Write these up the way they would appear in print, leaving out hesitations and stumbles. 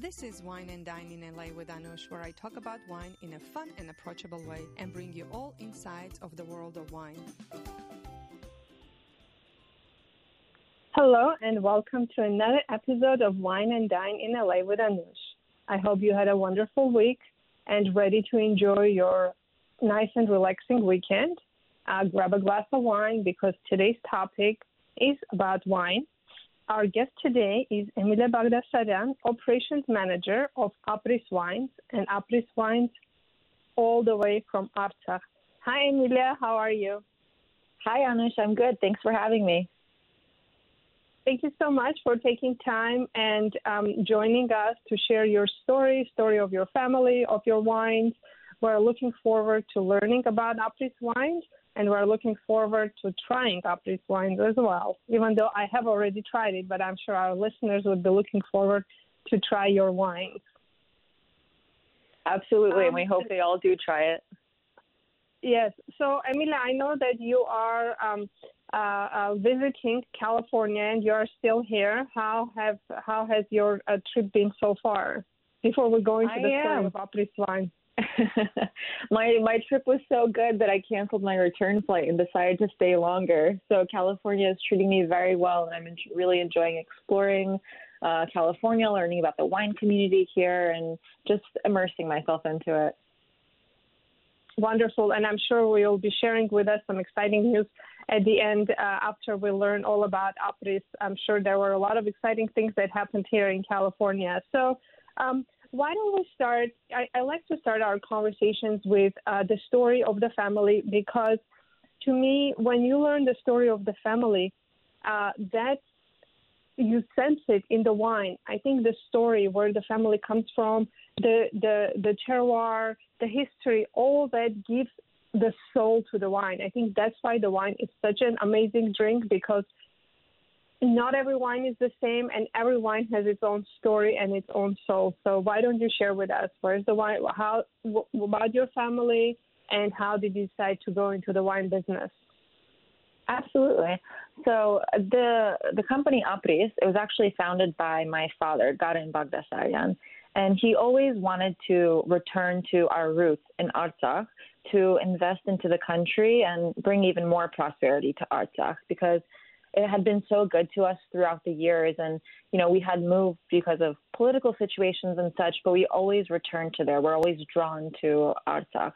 This is Wine and Dine in LA with Anush, where I talk about wine in a fun and approachable way and bring you all insides of the world of wine. Hello and welcome to another episode of Wine and Dine in LA with Anush. I hope you had a wonderful week and ready to enjoy your nice and relaxing weekend. Grab a glass of wine because today's topic is about wine. Our guest today is Emilia Bagdasaryan, Operations Manager of Apris Wines, and Apris Wines all the way from Artsakh. Hi, Emilia. How are you? Hi, Anush. I'm good. Thanks for having me. Thank you so much for taking time and joining us to share your story of your family, of your wines. We're looking forward to learning about Apris Wines, and we're looking forward to trying Apris Wines as well, even though I have already tried it, but I'm sure our listeners would be looking forward to try your wines. Absolutely, and we hope they all do try it. Yes. So, Emilia, I know that you are visiting California and you are still here. How has your trip been so far? Before we go into the story of Apris Wine. My trip was so good that I canceled my return flight and decided to stay longer. So California is treating me very well, and I'm really enjoying exploring California, learning about the wine community here, and just immersing myself into it. Wonderful, and I'm sure we'll be sharing with us some exciting news at the end after we learn all about Apris. I'm sure there were a lot of exciting things that happened here in California. So why don't we start? I like to start our conversations with the story of the family, because to me, when you learn the story of the family, that you sense it in the wine. I think the story, where the family comes from, the terroir, the history, all that gives the soul to the wine. I think that's why the wine is such an amazing drink, because not every wine is the same, and every wine has its own story and its own soul. So why don't you share with us, where's the wine, about your family, and how did you decide to go into the wine business? Absolutely. So the company Apris, it was actually founded by my father, Garen Bagdasaryan, and he always wanted to return to our roots in Artsakh to invest into the country and bring even more prosperity to Artsakh, because it had been so good to us throughout the years. And, we had moved because of political situations and such, but we always returned to there. We're always drawn to Artsakh.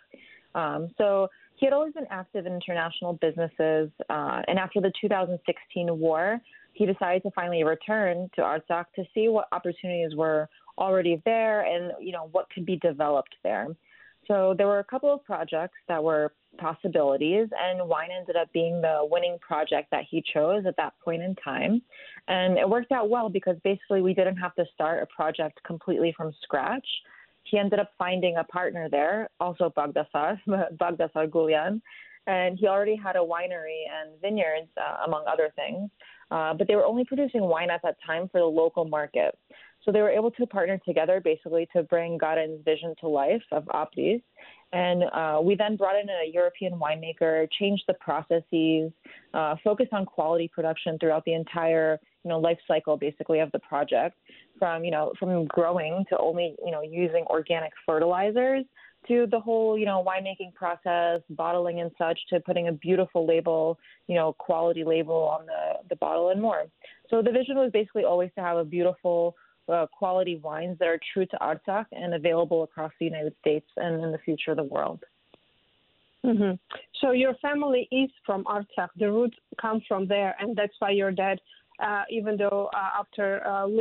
So he had always been active in international businesses. And after the 2016 war, he decided to finally return to Artsakh to see what opportunities were already there and, what could be developed there. So there were a couple of projects that were possibilities, and wine ended up being the winning project that he chose at that point in time. And it worked out well because basically we didn't have to start a project completely from scratch. He ended up finding a partner there, also Bagdasar Gulian, and he already had a winery and vineyards, among other things. But they were only producing wine at that time for the local market. So they were able to partner together basically to bring Garen's vision to life of Apris. And we then brought in a European winemaker, changed the processes, focused on quality production throughout the entire, life cycle basically of the project, from growing to only, using organic fertilizers to the whole, winemaking process, bottling and such, to putting a beautiful label, quality label on the bottle and more. So the vision was basically always to have a beautiful quality wines that are true to Artsakh and available across the United States and in the future of the world. Mm-hmm. So your family is from Artsakh. The roots come from there, and that's why your dad, even though after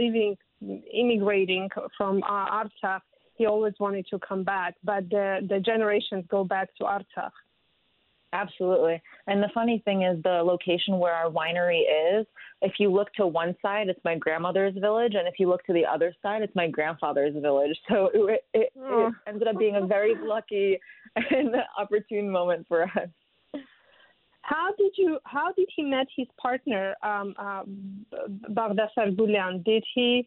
immigrating from Artsakh, he always wanted to come back, but the generations go back to Artsakh. Absolutely. And the funny thing is the location where our winery is, if you look to one side, it's my grandmother's village, and if you look to the other side, it's my grandfather's village. So it ended up being a very lucky and opportune moment for us. How did he met his partner, Bagdasar Gulian? Did he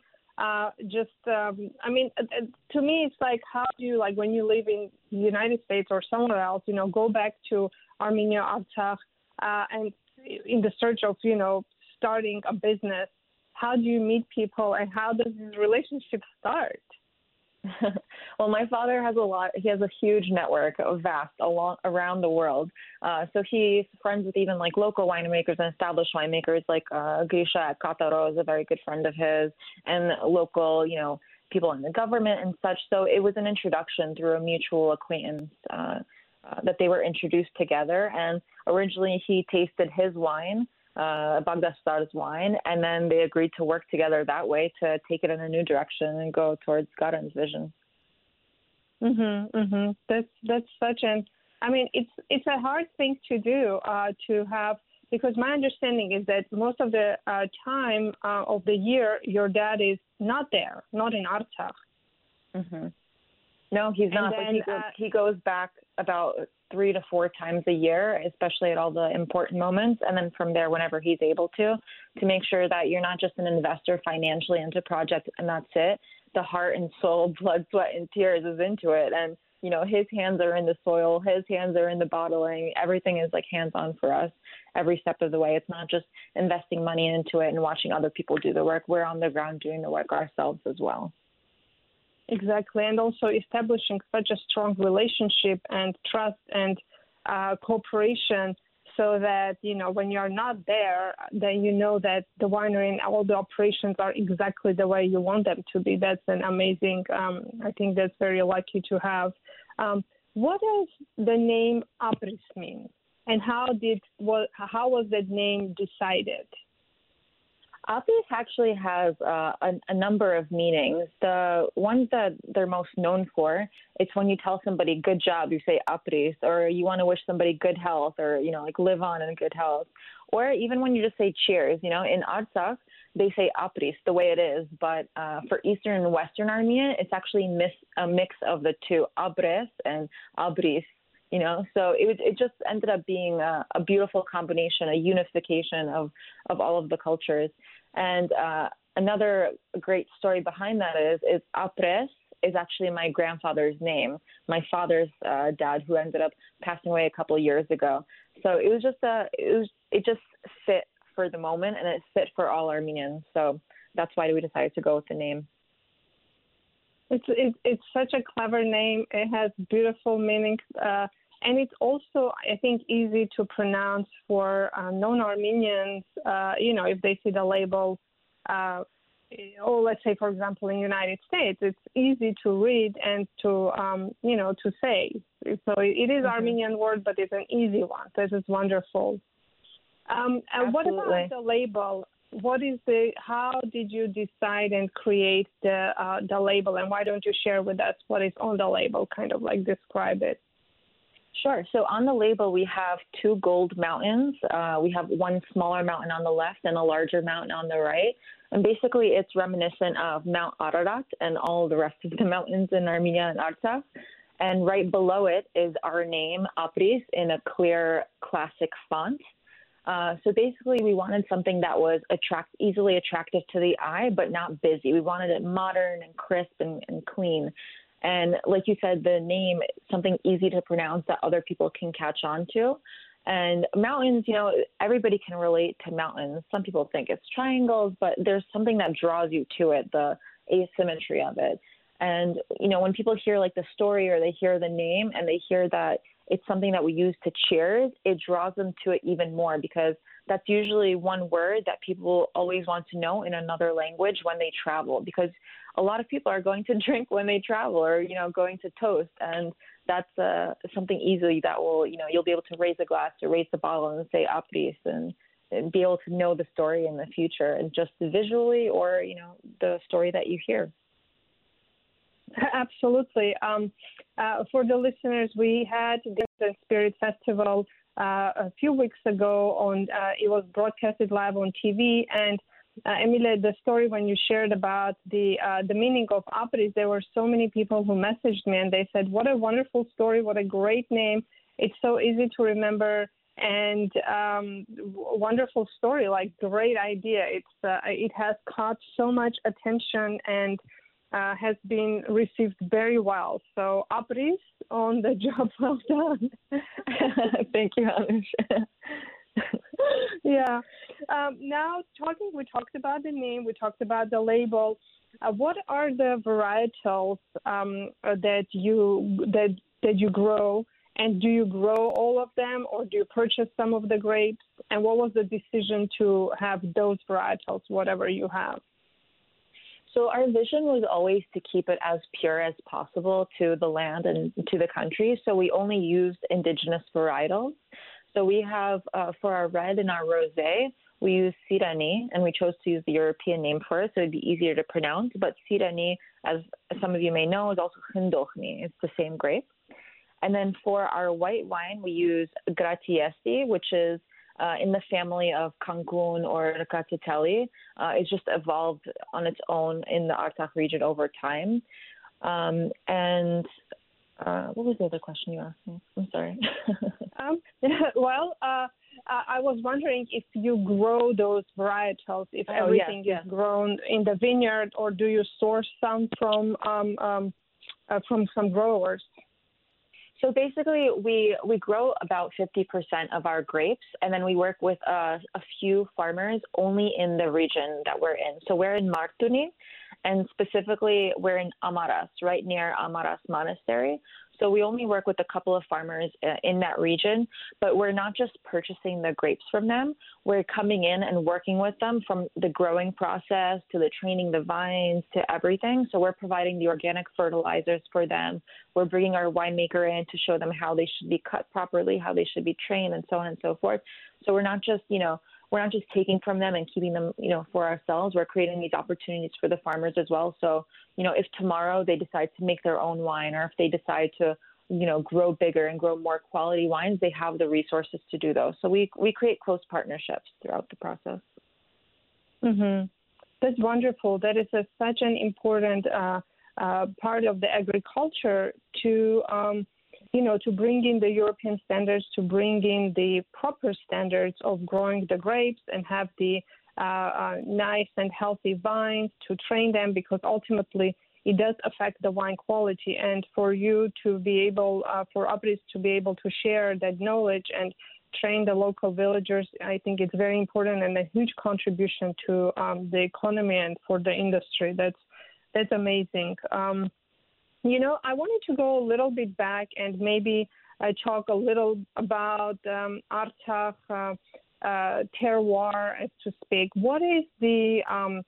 to me, it's like, how do you, like, when you live in the United States or somewhere else, go back to Armenia, Artsakh, and in the search of, starting a business, how do you meet people, and how does this relationship start? Well, my father has he has a huge network, around the world. So he's friends with even like local winemakers and established winemakers, like Grisha at Kataro is a very good friend of his, and local, people in the government and such. So it was an introduction through a mutual acquaintance that they were introduced together. And originally he tasted his wine, Bagdasar's wine, and then they agreed to work together that way to take it in a new direction and go towards Garen's vision. That's such it's a hard thing to do, to have, because my understanding is that most of the time of the year your dad is not there, not in Artsakh. No, he's not. Then, he goes back about 3 to 4 times a year, especially at all the important moments. And then from there, whenever he's able to make sure that you're not just an investor financially into projects and that's it. The heart and soul, blood, sweat, and tears is into it. And, his hands are in the soil, his hands are in the bottling. Everything is like hands-on for us every step of the way. It's not just investing money into it and watching other people do the work. We're on the ground doing the work ourselves as well. Exactly, and also establishing such a strong relationship and trust and cooperation, so that when you're not there, then that the winery and all the operations are exactly the way you want them to be. That's an amazing. I think that's very lucky to have. What does the name Apris mean, and how was that name decided? Apris actually has a number of meanings. The ones that they're most known for, it's when you tell somebody good job, you say Apris, or you want to wish somebody good health, or, live on in good health. Or even when you just say cheers, in Artsakh, they say Apris the way it is. But for Eastern and Western Armenia, it's actually a mix of the two, Abres and Abris. So it just ended up being a beautiful combination, a unification of all of the cultures. And another great story behind that is Apres is actually my grandfather's name, my father's dad, who ended up passing away a couple of years ago. So it was just it just fit for the moment, and it fit for all Armenians. So that's why we decided to go with the name. It's such a clever name. It has beautiful meanings. And it's also, I think, easy to pronounce for non-Armenians, if they see the label, or let's say, for example, in the United States, it's easy to read and to say. So it is Armenian word, but it's an easy one. This is wonderful. And what about the label? How did you decide and create the label, and why don't you share with us what is on the label, kind of like describe it? Sure. So on the label, we have 2 gold mountains. We have one smaller mountain on the left and a larger mountain on the right. And basically, it's reminiscent of Mount Ararat and all the rest of the mountains in Armenia and Artsakh. And right below it is our name, Apris, in a clear, classic font. So basically, we wanted something that was easily attractive to the eye, but not busy. We wanted it modern and crisp and clean. And like you said, the name, something easy to pronounce that other people can catch on to. And mountains, everybody can relate to mountains. Some people think it's triangles, but there's something that draws you to it, the asymmetry of it. And, when people hear like the story or they hear the name and they hear that it's something that we use to cheers, it draws them to it even more, because that's usually one word that people always want to know in another language when they travel, because a lot of people are going to drink when they travel, or, going to toast. And that's something easily that will, you'll be able to raise a glass or raise the bottle and say Apris, and be able to know the story in the future, and just visually, or, the story that you hear. Absolutely. For the listeners, we had the Spirit Festival a few weeks ago. It was broadcasted live on TV, and Emile, the story when you shared about the meaning of Apris, there were so many people who messaged me and they said, "What a wonderful story! What a great name! It's so easy to remember, and wonderful story! Like, great idea! It has caught so much attention and has been received very well. So, Apris, on the job well done." Thank you, Anush. Yeah. Now, we talked about the name, we talked about the label. What are the varietals that you grow, and do you grow all of them, or do you purchase some of the grapes? And what was the decision to have those varietals, whatever you have? So our vision was always to keep it as pure as possible to the land and to the country. So we only used indigenous varietals. So we have, for our red and our rosé, we use Sirani, and we chose to use the European name for it, so it'd be easier to pronounce. But Sirani, as some of you may know, is also Khindojni. It's the same grape. And then for our white wine, we use Gratiesti, which is in the family of Cancun or Cacciatelli. It's just evolved on its own in the Artsakh region over time. And what was the other question you asked me? I'm sorry. I was wondering if you grow those varietals, if everything is grown in the vineyard, or do you source some from some growers? So basically, we grow about 50% of our grapes, and then we work with a few farmers only in the region that we're in. So we're in Martuni, and specifically we're in Amaras, right near Amaras Monastery. So we only work with a couple of farmers in that region, but we're not just purchasing the grapes from them. We're coming in and working with them from the growing process to the training the vines to everything. So we're providing the organic fertilizers for them. We're bringing our winemaker in to show them how they should be cut properly, how they should be trained, and so on and so forth. So we're not just, we're not just taking from them and keeping them, for ourselves. We're creating these opportunities for the farmers as well. So, if tomorrow they decide to make their own wine, or if they decide to, grow bigger and grow more quality wines, they have the resources to do those. So we create close partnerships throughout the process. Mm-hmm. That's wonderful. That is such an important part of the agriculture to bring in the European standards, to bring in the proper standards of growing the grapes and have the nice and healthy vines, to train them, because ultimately it does affect the wine quality. And for you to be able, for Apris to be able to share that knowledge and train the local villagers, I think it's very important and a huge contribution to the economy and for the industry. That's amazing. I wanted to go a little bit back and maybe talk a little about Artsakh terroir, as to speak. What is the,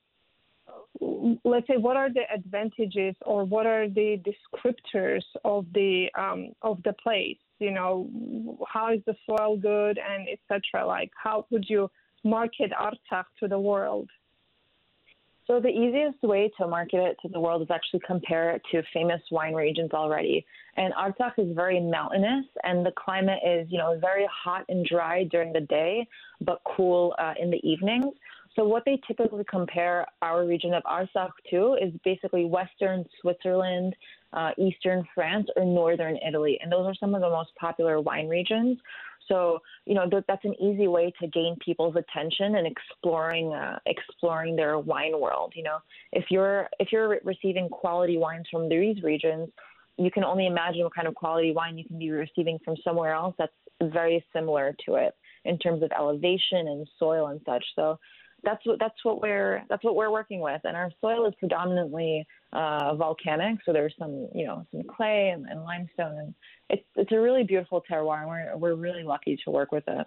let's say, what are the advantages or what are the descriptors of the place? How is the soil good and etc. Like, how would you market Artsakh to the world? So the easiest way to market it to the world is actually compare it to famous wine regions already. And Artsakh is very mountainous, and the climate is, very hot and dry during the day, but cool in the evenings. So what they typically compare our region of Artsakh to is basically Western Switzerland, Eastern France, or Northern Italy. And those are some of the most popular wine regions. So, that's an easy way to gain people's attention and exploring their wine world. If you're receiving quality wines from these regions, you can only imagine what kind of quality wine you can be receiving from somewhere else that's very similar to it in terms of elevation and soil and such. So that's what we're working with, and our soil is predominantly volcanic. So there's some clay and limestone, and it's a really beautiful terroir, and we're really lucky to work with it.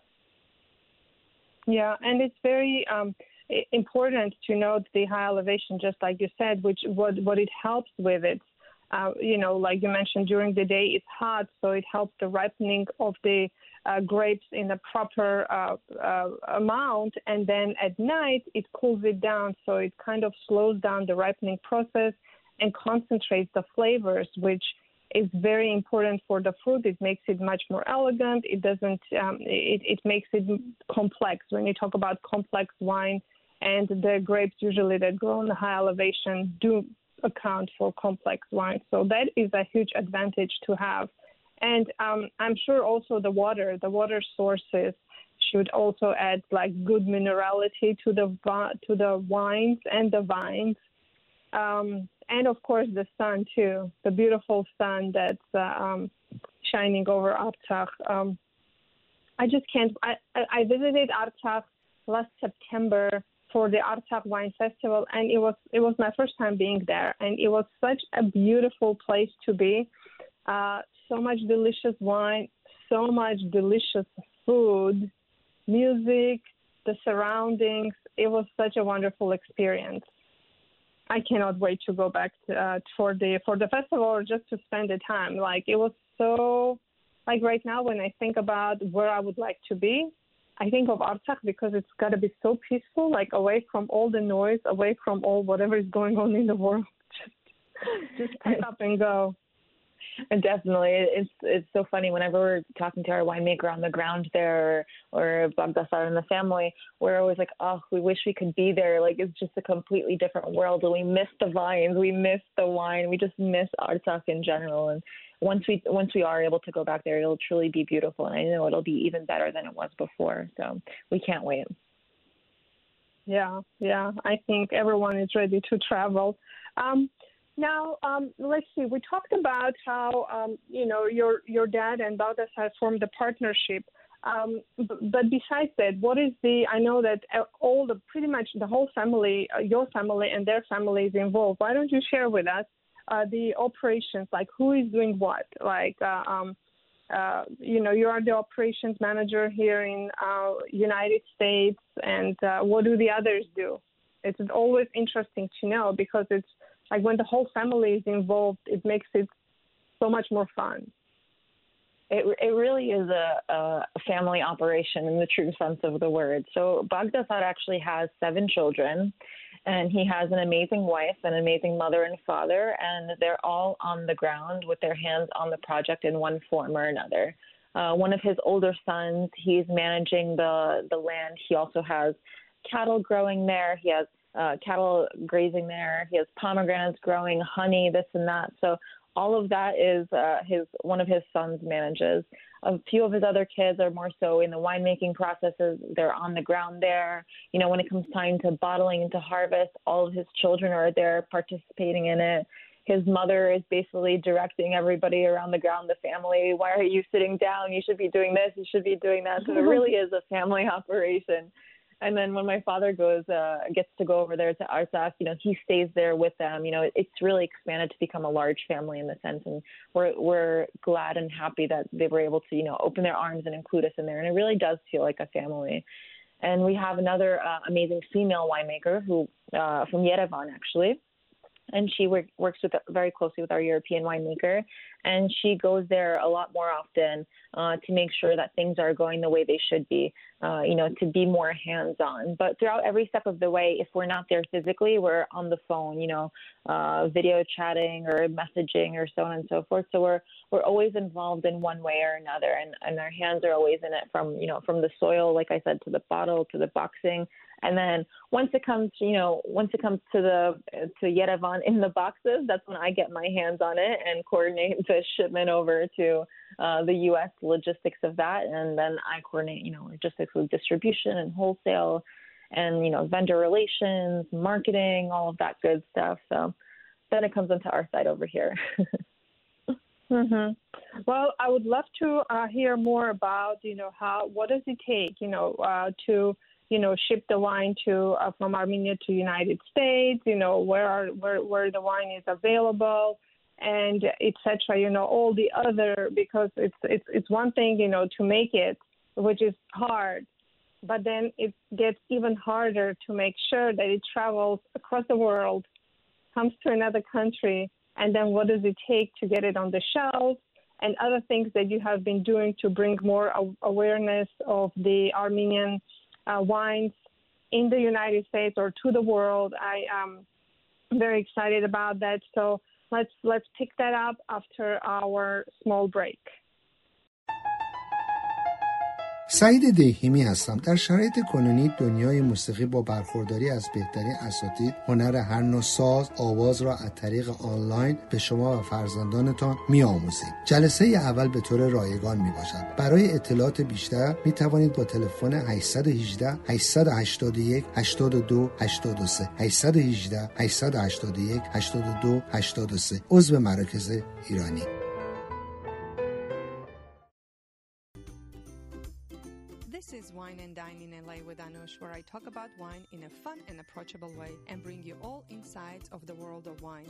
Yeah, and it's very important to note the high elevation, just like you said, what it helps with it. Like you mentioned, during the day it's hot, so it helps the ripening of the grapes in the proper amount, and then at night it cools it down, so it kind of slows down the ripening process and concentrates the flavors, which is very important for the fruit. It makes it much more elegant. It doesn't. It makes it complex. When you talk about complex wine, and the grapes usually that grow in the high elevation do account for complex wine. So that is a huge advantage to have. And I'm sure also the water sources should also add like good minerality to the wines and the vines. And of course the sun too, the beautiful sun that's shining over Artsakh. I just can't. I visited Artsakh last September for the Artsakh Wine Festival, and it was my first time being there, and it was such a beautiful place to be. So much delicious wine, so much delicious food, music, the surroundings. It was such a wonderful experience. I cannot wait to go back for the festival or just to spend the time. Like, it was so, like, right now when I think about where I would like to be, I think of Artsakh because it's got to be so peaceful, like away from all the noise, away from all whatever is going on in the world. Just pick up and go. And definitely, it's so funny whenever we're talking to our winemaker on the ground there or Bagdasar and the family, we're always like, oh, we wish we could be there. Like, it's just a completely different world, and we miss the vines, we miss the wine, we just miss Artsakh in general. And once we are able to go back there, it'll truly be beautiful, and I know it'll be even better than it was before. So we can't wait. Yeah, I think everyone is ready to travel. Now, let's see. We talked about how, your dad and Bagdasar formed a partnership. But besides that, I know that pretty much the whole family, your family and their family is involved. Why don't you share with us the operations, like who is doing what? Like, you are the operations manager here in United States, and what do the others do? It's always interesting to know, because it's like when the whole family is involved, it makes it so much more fun. It really is a family operation in the true sense of the word. So Bagdasar actually has 7 children, and he has an amazing wife, an amazing mother and father, and they're all on the ground with their hands on the project in one form or another. One of his older sons, he's managing the land. He also has cattle growing there. He has cattle grazing there. He has pomegranates growing, honey, this and that. So all of that is one of his sons manages. A few of his other kids are more so in the winemaking processes. They're on the ground there. When it comes time to bottling and to harvest, all of his children are there participating in it. His mother is basically directing everybody around the ground, the family. Why are you sitting down? You should be doing this. You should be doing that. So it really is a family operation. And then when my father gets to go over there to Artsakh, he stays there with them. It's really expanded to become a large family in the sense, and we're glad and happy that they were able to, open their arms and include us in there. And it really does feel like a family. And we have another amazing female winemaker who from Yerevan, actually. And she works very closely with our European winemaker, and she goes there a lot more often to make sure that things are going the way they should be, to be more hands-on. But throughout every step of the way, if we're not there physically, we're on the phone, video chatting or messaging or so on and so forth. So we're always involved in one way or another, and our hands are always in it from the soil, like I said, to the bottle, to the boxing. And then once it comes to Yerevan in the boxes, that's when I get my hands on it and coordinate the shipment over to the U.S. logistics of that. And then I coordinate, logistics with distribution and wholesale and, vendor relations, marketing, all of that good stuff. So then it comes into our side over here. Mm-hmm. Well, I would love to hear more about, what does it take, to ship the wine from Armenia to United States, where the wine is available, and etc. All the other, because it's one thing, to make it, which is hard, but then it gets even harder to make sure that it travels across the world, comes to another country, and then what does it take to get it on the shelves, and other things that you have been doing to bring more awareness of the Armenian wines in the United States or to the world. I am very excited about that. So let's pick that up after our small break. سعید دهیمی هستم. در شرایط کنونی دنیای موسیقی با برخورداری از بهترین اساتید هنر هر نوع ساز، آواز را از طریق آنلاین به شما و فرزندانتان می‌آموزیم. جلسه اول به طور رایگان میباشد. برای اطلاعات بیشتر می توانید با تلفن 818 881 82 83 818 881 82 83 عضو مراکز ایرانی. and Dine in LA with Anush, where I talk about wine in a fun and approachable way and bring you all insides of the world of wine.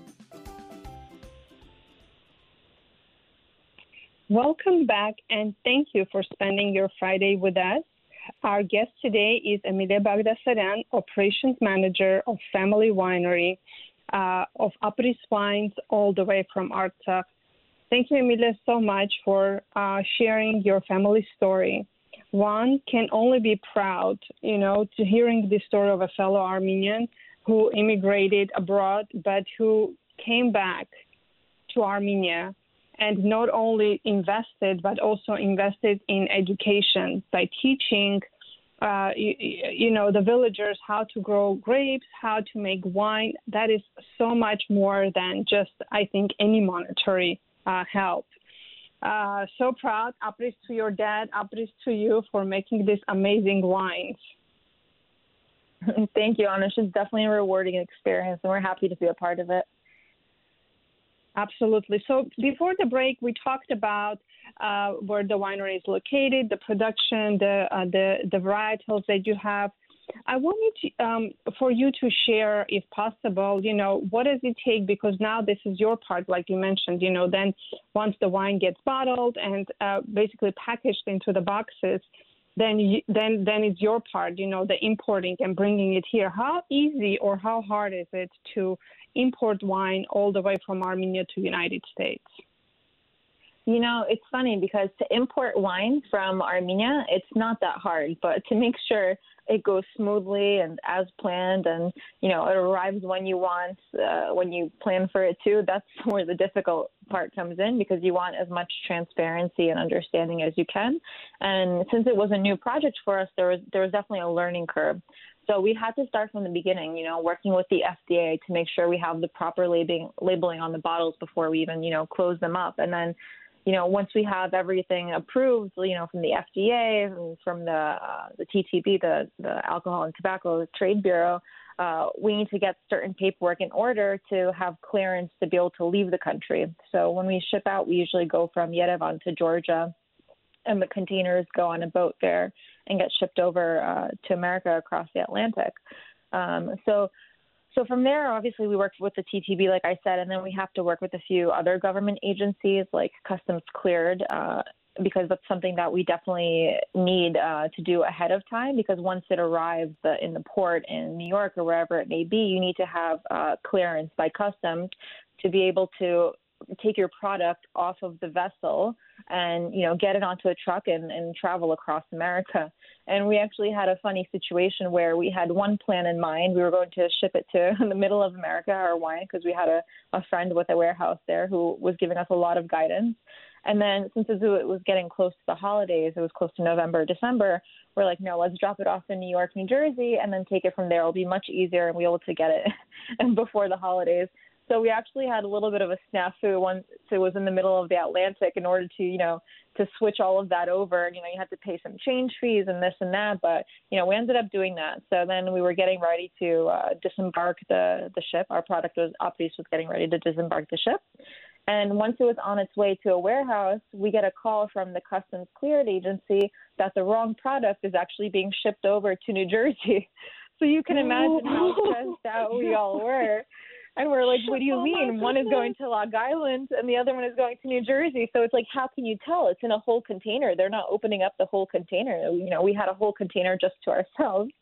Welcome back, and thank you for spending your Friday with us. Our guest today is Emilia Bagdasaryan, Operations Manager of Family Winery of Apris Wines, all the way from Artsakh. Thank you, Emilia, so much for sharing your family story. One can only be proud, to hearing the story of a fellow Armenian who immigrated abroad, but who came back to Armenia and not only invested, but also invested in education by teaching, the villagers how to grow grapes, how to make wine. That is so much more than just, I think, any monetary help. So proud. Apris to your dad, apris to you for making these amazing wines. Thank you, Anush. It's definitely a rewarding experience, and we're happy to be a part of it. Absolutely. So before the break, we talked about where the winery is located, the production, the varietals that you have. I wanted for you to share, if possible, what does it take? Because now this is your part, like you mentioned, then once the wine gets bottled and basically packaged into the boxes, then it's your part, the importing and bringing it here. How easy or how hard is it to import wine all the way from Armenia to the United States? It's funny because to import wine from Armenia, it's not that hard, but to make sure it goes smoothly and as planned and, it arrives when you want, when you plan for it to, that's where the difficult part comes in, because you want as much transparency and understanding as you can. And since it was a new project for us, there was definitely a learning curve. So we had to start from the beginning, working with the FDA to make sure we have the proper labeling on the bottles before we even, close them up. And then, once we have everything approved, from the FDA and from the TTB, the Alcohol and Tobacco Trade Bureau, we need to get certain paperwork in order to have clearance to be able to leave the country. So when we ship out, we usually go from Yerevan to Georgia, and the containers go on a boat there and get shipped over to America across the Atlantic. So from there, obviously, we worked with the TTB, like I said, and then we have to work with a few other government agencies like Customs Cleared, because that's something that we definitely need to do ahead of time, because once it arrives in the port in New York or wherever it may be, you need to have clearance by Customs to be able to take your product off of the vessel and, get it onto a truck and travel across America. And we actually had a funny situation where we had one plan in mind. We were going to ship it to the middle of America, our wine, because we had a friend with a warehouse there who was giving us a lot of guidance. And then since it was getting close to the holidays, it was close to November, December, we're like, no, let's drop it off in New York, New Jersey, and then take it from there. It'll be much easier and we'll be able to get it before the holidays. So we actually had a little bit of a snafu once it was in the middle of the Atlantic in order to, to switch all of that over. You had to pay some change fees and this and that, but, we ended up doing that. So then we were getting ready to disembark the ship. Our product Apris was getting ready to disembark the ship. And once it was on its way to a warehouse, we get a call from the Customs Cleared agency that the wrong product is actually being shipped over to New Jersey. So you can imagine how stressed out we all were. And we're like, what do you mean? One is going to Long Island and the other one is going to New Jersey. So it's like, how can you tell? It's in a whole container. They're not opening up the whole container. We had a whole container just to ourselves.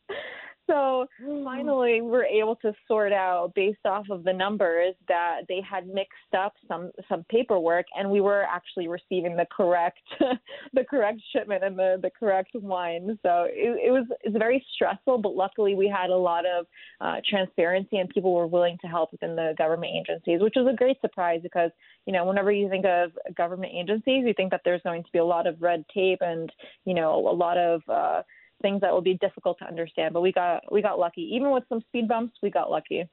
So finally, we were able to sort out based off of the numbers that they had mixed up some paperwork, and we were actually receiving the correct shipment and the correct wine. So it's very stressful, but luckily we had a lot of transparency and people were willing to help within the government agencies, which was a great surprise because, whenever you think of government agencies, you think that there's going to be a lot of red tape and, a lot of things that will be difficult to understand, but we got lucky. Even with some speed bumps, we got lucky.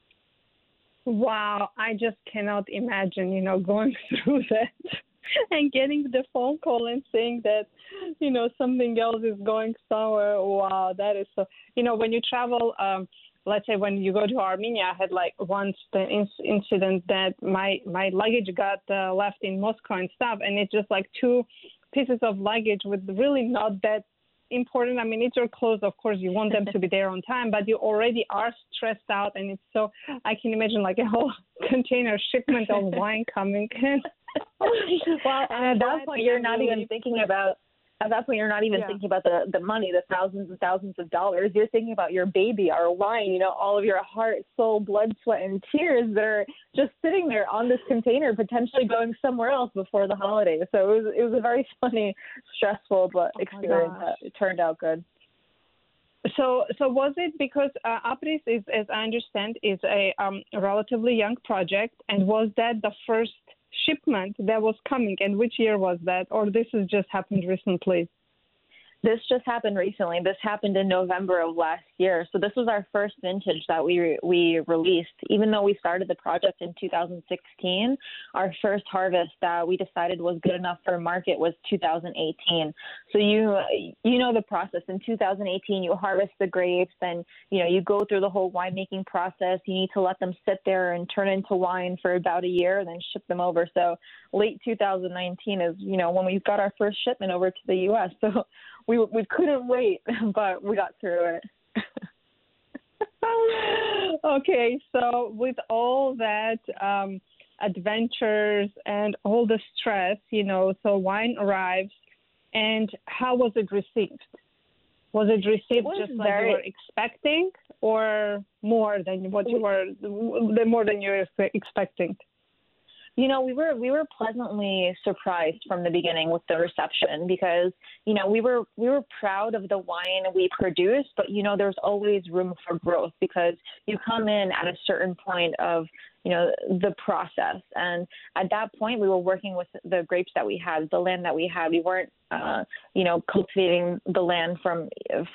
Wow, I just cannot imagine, going through that and getting the phone call and saying that, something else is going somewhere. Wow, that is so. When you travel, let's say when you go to Armenia, I had once the incident that my luggage got left in Moscow and stuff, and it's just two pieces of luggage with really not that important. I mean, it's your clothes. Of course, you want them to be there on time, but you already are stressed out. And it's so, I can imagine like a whole container shipment of wine coming in. Well, and at that point, you're not even thinking about thinking about the money, the thousands and thousands of dollars. You're thinking about your baby, our wine, you know, all of your heart, soul, blood, sweat, and tears that are just sitting there on this container, potentially going somewhere else before the holidays. So it was a very funny, stressful experience. It turned out good. So was it because Apris is, as I understand, is a relatively young project, and was that the first shipment that was coming, and which year was that, or this has just happened recently? This just happened recently. This happened in November of last year. So this was our first vintage that we released. Even though we started the project in 2016, our first harvest that we decided was good enough for market was 2018. So you know the process. In 2018, you harvest the grapes, and you go through the whole winemaking process. You need to let them sit there and turn into wine for about a year, and then ship them over. So late 2019 is when we got our first shipment over to the U.S. So we couldn't wait, but we got through it. Okay, so with all that adventures and all the stress, so wine arrives, and how was it received? Was it received just like you were expecting, or more than what you were expecting? We were pleasantly surprised from the beginning with the reception, because, we were proud of the wine we produced, but, there's always room for growth, because you come in at a certain point of, the process. And at that point, we were working with the grapes that we had, the land that we had. We weren't, cultivating the land from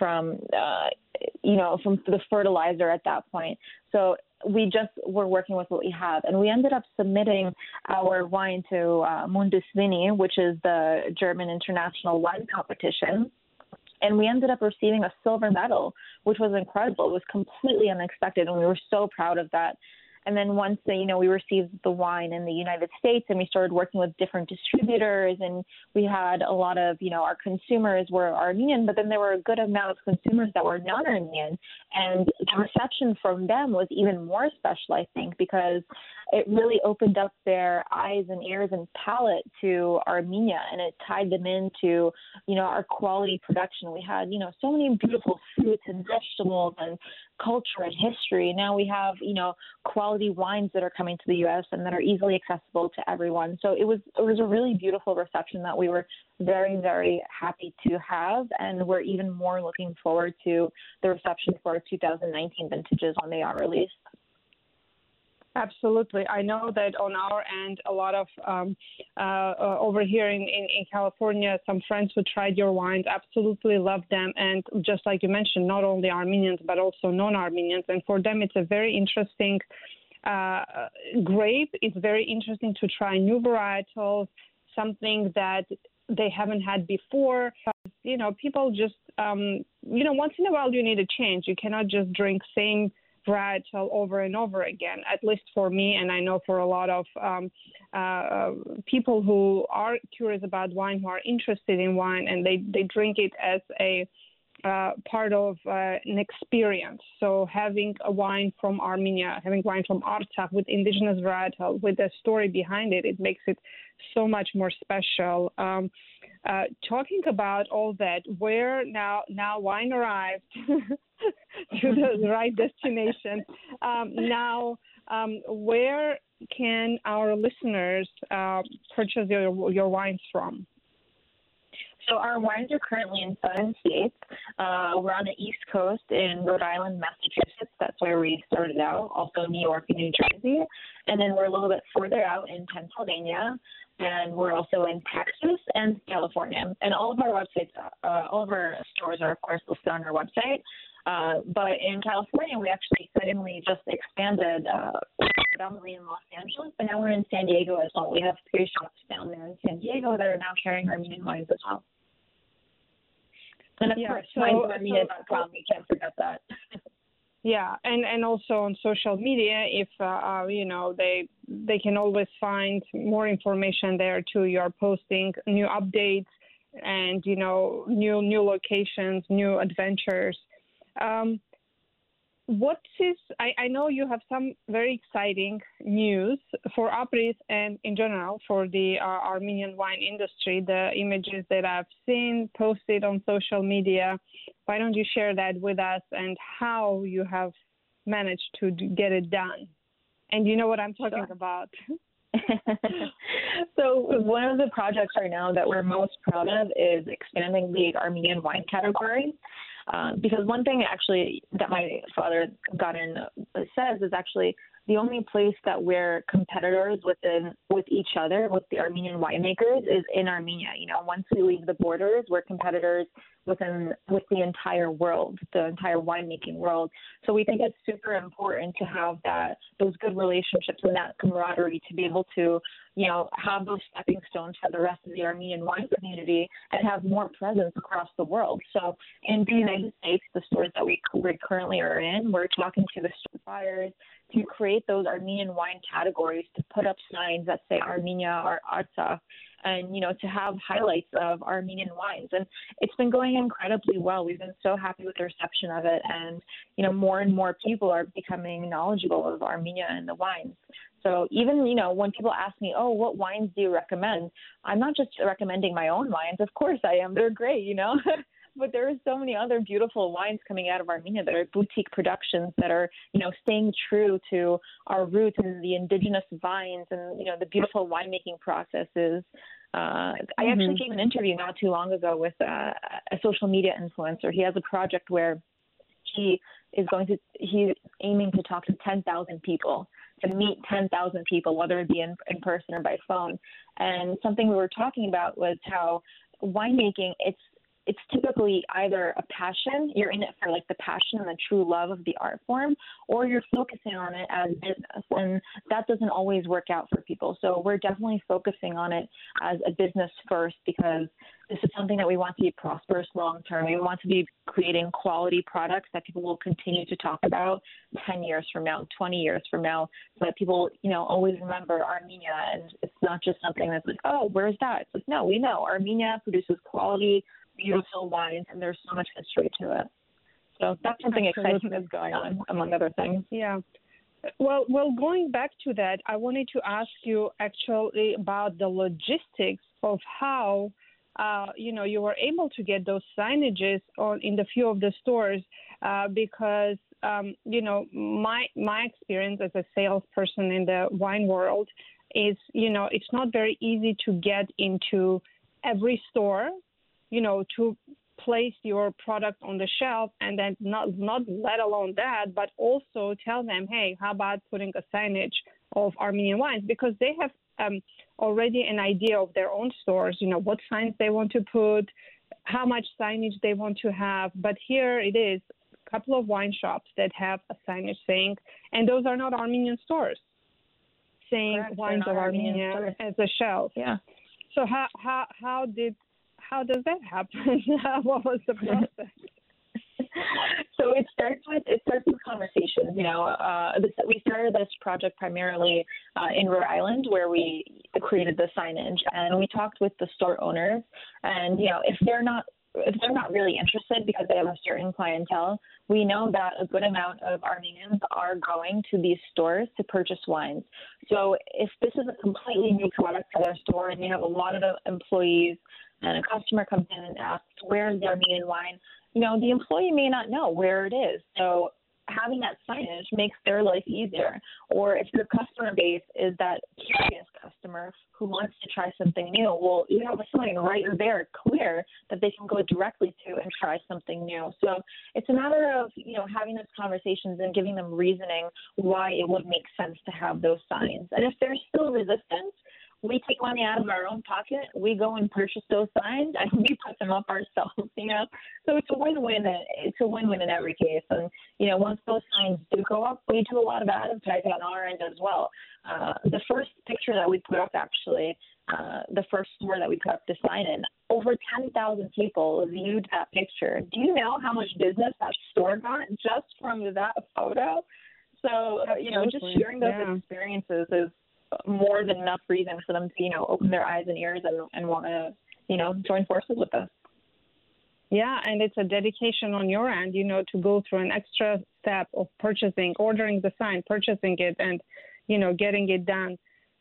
the fertilizer at that point. So we just were working with what we have, and we ended up submitting our wine to Mundus Vini, which is the German international wine competition. And we ended up receiving a silver medal, which was incredible. It was completely unexpected, and we were so proud of that. And then once, we received the wine in the United States, and we started working with different distributors, and we had a lot of, our consumers were Armenian, but then there were a good amount of consumers that were non-Armenian. And the reception from them was even more special, I think, because it really opened up their eyes and ears and palate to Armenia, and it tied them into, our quality production. We had, so many beautiful fruits and vegetables and culture and history. Now we have, quality wines that are coming to the U.S. and that are easily accessible to everyone. So it was a really beautiful reception that we were very, very happy to have, and we're even more looking forward to the reception for our 2019 vintages when they are released. Absolutely. I know that on our end, a lot of over here in California, some friends who tried your wines absolutely loved them. And just like you mentioned, not only Armenians, but also non-Armenians. And for them, it's a very interesting grape. It's very interesting to try new varietals, something that they haven't had before. People just, once in a while you need a change. You cannot just drink same varietal over and over again, at least for me, and I know for a lot of people who are curious about wine, who are interested in wine, and they drink it as a part of an experience. So having a wine from Armenia, having wine from Artsakh with indigenous varietal, with a story behind it, it makes it so much more special. Talking about all that, where now wine arrived to the right destination. Where can our listeners purchase your wines from? So our wines are currently in 7 states. We're on the East Coast in Rhode Island, Massachusetts. That's where we started out. Also New York and New Jersey. And then we're a little bit further out in Pennsylvania. And we're also in Texas and California. And all of our websites, all of our stores are, of course, listed on our website. But in California, we actually suddenly just expanded predominantly in Los Angeles, but now we're in San Diego as well. We have 3 shops down there in San Diego that are now carrying Armenian wines as well. And of course, winesarmenia.com, we can't forget that. Yeah, and also on social media, if they can always find more information there too. You are posting new updates and, you know, new locations, new adventures. I know you have some very exciting news for Apres and in general for the Armenian wine industry, the images that I've seen posted on social media. Why don't you share that with us and how you have managed to get it done? And you know what I'm talking about. So one of the projects right now that we're most proud of is expanding the Armenian wine category. Because one thing actually that my father got in says is actually the only place that we're competitors with each other, with the Armenian winemakers, is in Armenia. You know, once we leave the borders, we're competitors with the entire world, the entire winemaking world. So we think it's super important to have those good relationships and that camaraderie to be able to, you know, have those stepping stones for the rest of the Armenian wine community and have more presence across the world. So in the United States, the stores that we currently are in, we're talking to the store buyers to create those Armenian wine categories, to put up signs that say Armenia or Artsakh, and, you know, to have highlights of Armenian wines. And it's been going incredibly well. We've been so happy with the reception of it. And, you know, more and more people are becoming knowledgeable of Armenia and the wines. So even, you know, when people ask me, oh, what wines do you recommend? I'm not just recommending my own wines. Of course I am. They're great, you know. But there are so many other beautiful wines coming out of Armenia that are boutique productions that are, you know, staying true to our roots and the indigenous vines and, you know, the beautiful winemaking processes. I actually gave an interview not too long ago with a social media influencer. He has a project where he's aiming to talk to 10,000 people, to meet 10,000 people, whether it be in person or by phone. And something we were talking about was how winemaking, it's typically either a passion, you're in it for like the passion and the true love of the art form, or you're focusing on it as business. And that doesn't always work out for people. So we're definitely focusing on it as a business first, because this is something that we want to be prosperous long term. We want to be creating quality products that people will continue to talk about 10 years from now, 20 years from now, so that people, you know, always remember Armenia. And it's not just something that's like, oh, where's that? It's like, no, we know Armenia produces quality, beautiful wines, and there's so much history to it. So that's something exciting that's going on, among other things. Yeah. Well, going back to that, I wanted to ask you actually about the logistics of how, you know, you were able to get those signages in the few of the stores, because, you know, my experience as a salesperson in the wine world is, you know, it's not very easy to get into every store, you know, to place your product on the shelf, and then not let alone that, but also tell them, hey, how about putting a signage of Armenian wines, because they have already an idea of their own stores, you know, what signs they want to put, how much signage they want to have. But here it is, a couple of wine shops that have a signage saying, and those are not Armenian stores, saying Correct. Wines of Armenia as a shelf. Yeah. So how does that happen? What was the process? So it starts with conversations. You know, we started this project primarily in Rhode Island, where we created the signage, and we talked with the store owners. And, you know, if they're not really interested because they have a certain clientele, we know that a good amount of Armenians are going to these stores to purchase wines. So if this is a completely new product for their store and they have a lot of employees, and a customer comes in and asks, where is the Armenian wine? You know, the employee may not know where it is. So having that signage makes their life easier. Or if your customer base is that curious customer who wants to try something new, well, you have a sign right there clear that they can go directly to and try something new. So it's a matter of, you know, having those conversations and giving them reasoning why it would make sense to have those signs. And if there's still resistance, we take money out of our own pocket, we go and purchase those signs, and we put them up ourselves, you know. So it's a win-win. It's a win-win in every case. And, you know, once those signs do go up, we do a lot of advertising on our end as well. The first picture that we put up, actually, the first store that we put up the sign in, over 10,000 people viewed that picture. Do you know how much business that store got just from that photo? So, you know, just sharing those experiences is more than enough reason for them to, you know, open their eyes and ears and want to, join forces with us. Yeah, and it's a dedication on your end, to go through an extra step of ordering the sign, purchasing it, and, getting it done.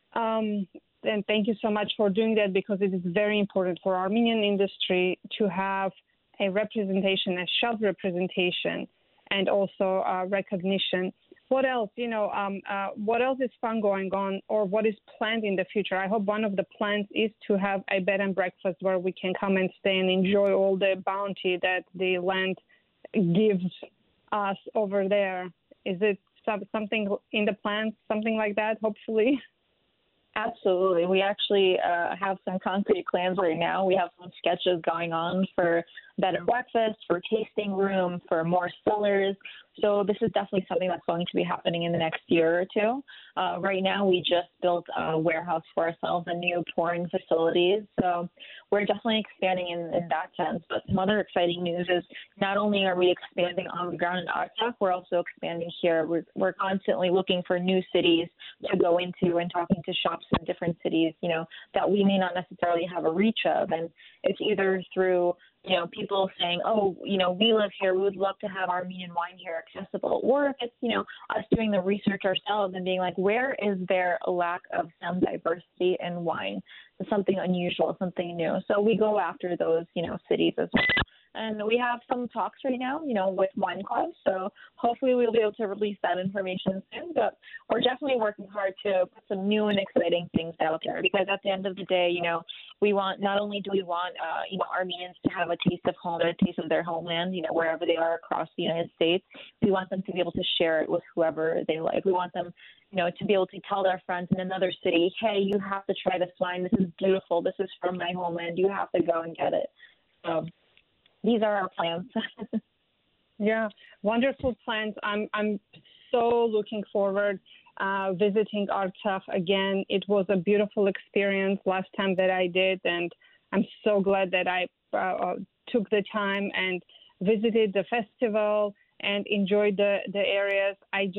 And thank you so much for doing that, because it is very important for Armenian industry to have a representation, a shelf representation, and also recognition. What else, what else is fun going on, or what is planned in the future? I hope one of the plans is to have a bed and breakfast where we can come and stay and enjoy all the bounty that the land gives us over there. Is it something in the plans, something like that, hopefully? Absolutely. We actually have some concrete plans right now. We have some sketches going on for bed and breakfast, for tasting room, for more cellars. So this is definitely something that's going to be happening in the next year or two. Right now, we just built a warehouse for ourselves, a new pouring facilities. So we're definitely expanding in that sense. But some other exciting news is not only are we expanding on the ground in Artsakh, we're also expanding here. We're constantly looking for new cities to go into and talking to shops in different cities, that we may not necessarily have a reach of. And it's either through people saying, we live here, we would love to have Armenian wine here accessible. Or if it's, us doing the research ourselves and being like, where is there a lack of some diversity in wine? Something unusual, something new. So we go after those, cities as well. And we have some talks right now, with wine clubs. So hopefully we'll be able to release that information soon. But we're definitely working hard to put some new and exciting things out there, because at the end of the day, we want, not only do we want, Armenians to have a taste of home and a taste of their homeland, wherever they are across the United States, we want them to be able to share it with whoever they like. We want them to be able to tell their friends in another city, hey, you have to try this wine. This is beautiful. This is from my homeland. You have to go and get it. So these are our plans. Yeah, wonderful plans. I'm so looking forward visiting Artsakh again. It was a beautiful experience last time that I did, and I'm so glad that I took the time and visited the festival and enjoyed the areas.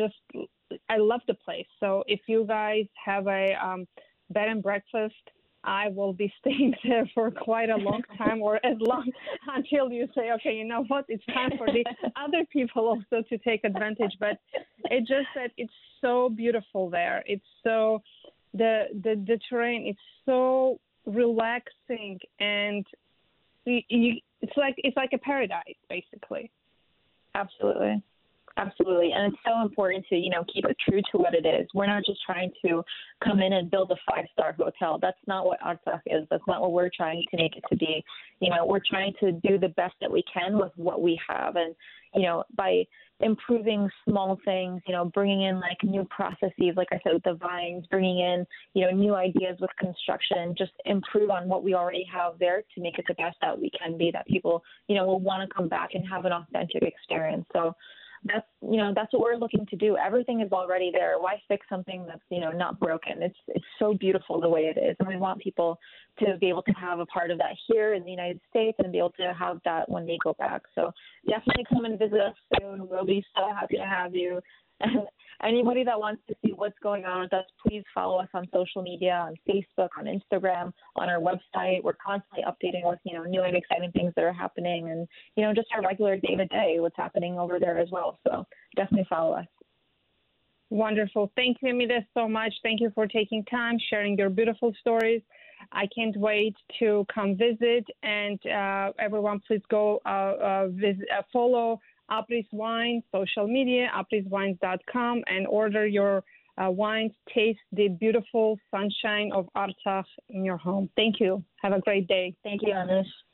I love the place. So if you guys have a bed and breakfast, I will be staying there for quite a long time, or as long until you say, okay, you know what, it's time for the other people also to take advantage. But it just that it's so beautiful there. It's so the terrain. It's so relaxing, and it's like a paradise, basically. Absolutely. Absolutely. And it's so important to, keep it true to what it is. We're not just trying to come in and build a 5-star hotel. That's not what Artsakh is. That's not what we're trying to make it to be. We're trying to do the best that we can with what we have. And, by improving small things, bringing in like new processes, like I said, with the vines, bringing in, new ideas with construction, just improve on what we already have there to make it the best that we can be, that people, will want to come back and have an authentic experience. So that's what we're looking to do. Everything is already there. Why fix something that's, not broken? It's so beautiful the way it is. And we want people to be able to have a part of that here in the United States and be able to have that when they go back. So definitely come and visit us soon. We'll be so happy to have you. And anybody that wants to see what's going on with us, please follow us on social media, on Facebook, on Instagram, on our website. We're constantly updating with, new and exciting things that are happening, and, just our regular day-to-day, what's happening over there as well. So definitely follow us. Wonderful. Thank you, Amita, so much. Thank you for taking time, sharing your beautiful stories. I can't wait to come visit, and everyone please go follow Apris Wine, social media, apriswines.com, and order your wines. Taste the beautiful sunshine of Artsakh in your home. Thank you. Have a great day. Thank you, Anish.